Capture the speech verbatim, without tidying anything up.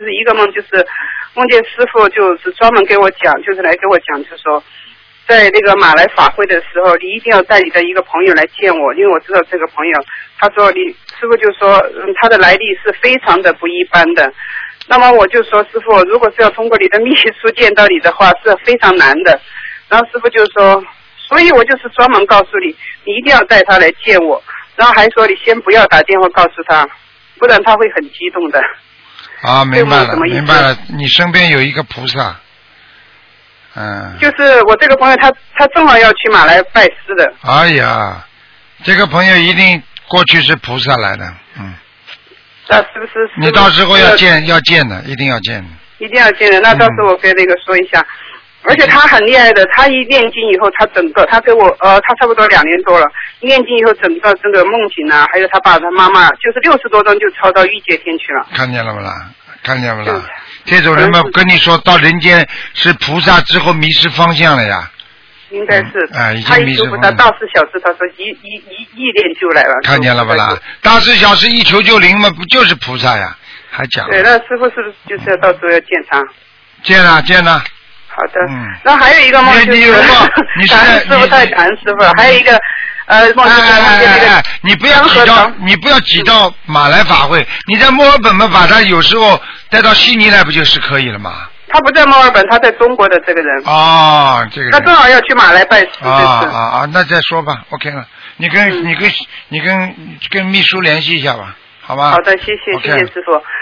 就是一个梦，就是梦见师傅就是专门给我讲，就是来给我讲，就是说在那个马来法会的时候，你一定要带你的一个朋友来见我，因为我知道这个朋友，他说你师傅就说，嗯，他的来历是非常的不一般的。那么我就说师傅，如果是要通过你的秘书见到你的话，是非常难的。然后师傅就说，所以我就是专门告诉你，你一定要带他来见我。然后还说你先不要打电话告诉他，不然他会很激动的。 啊，明白了，明白了，你身边有一个菩萨。嗯。就是我这个朋友他，他他正好要去马来拜师的。 哎呀，这个朋友一定过去是菩萨来的，嗯。 那是不是？是不是你到时候要见要见的，一定要见的。 一定要见的，那到时候我跟那个说一下。嗯，而且他很厉害的，他一念经以后，他整个他给我呃，他差不多两年多了，一念经以后，整个这个梦境啊，还有他爸他妈妈，就是六十多张就超到欲界天去了。 看见了不啦？看见不啦？这种人嘛，跟你说到人间是菩萨之后迷失方向了呀。 应该是。 嗯、啊，已经迷失方向。 他一求菩萨大事小事，他说一一一一念就来了。 看见了不啦？大事小事一求就灵嘛，不就是菩萨呀？还讲。 对，那师傅是不是就是要到时候要见他？ 见了，见了。 好的，嗯，然后还有一个梦就是，感恩师傅太感恩师傅了。还有一个，呃，梦就是梦见那个， 你不要挤到，你不要挤到马来法会，你在墨尔本嘛，把他有时候带到悉尼来，不就是可以了吗？ 他不在墨尔本，他在中国的这个人。 哦，这个。 他正好要去马来拜师。 啊啊啊！那再说吧 ，OK 了。你跟、嗯、你跟你跟跟秘书联系一下吧，好吧？ 好的，谢谢， okay. 谢谢师傅。